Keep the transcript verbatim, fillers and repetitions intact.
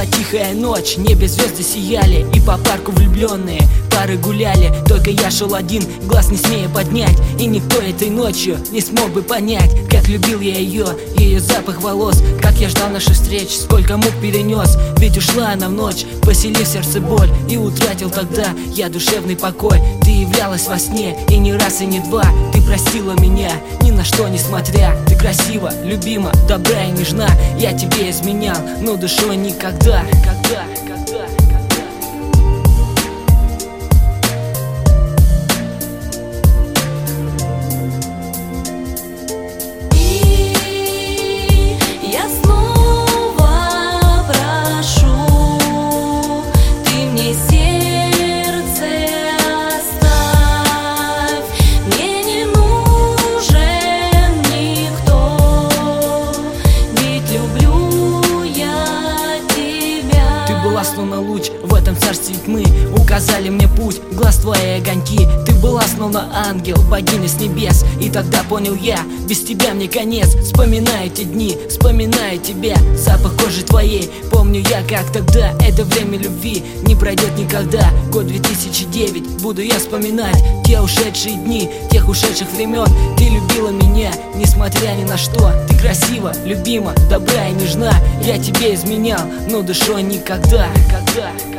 тихая ночь, небе звезды сияли, и по парку влюбленные пары гуляли. Только я шел один, глаз не смея поднять, и никто этой ночью не смог бы понять, как любил я ее, ее запах волос, как я ждал наших встреч, сколько мук перенес. Ведь ушла она в ночь, поселив в сердце боль, и утратил тогда я душевный покой. Ты являлась во сне, и не раз, и не два. Ты простила меня, ни на что не смотря. Ты красива, любима, добра и нежна. Я тебе изменял, но душой никогда, когда, когда. Словно луч в этом царстве тьмы, указали мне путь, глаз твои огоньки. Ты была словно ангел, богиня с небес. И тогда понял я, без тебя мне конец. Вспоминаю эти дни, вспоминаю тебя, запах кожи твоей. Помню я, как тогда, это время любви не пройдет никогда. Год две тысячи девять, буду я вспоминать те ушедшие дни, тех ушедших времен. Ты любила меня, несмотря ни на что. Ты красива, любима, добра и нежна. Я тебе изменял, но душой никогда. Когда,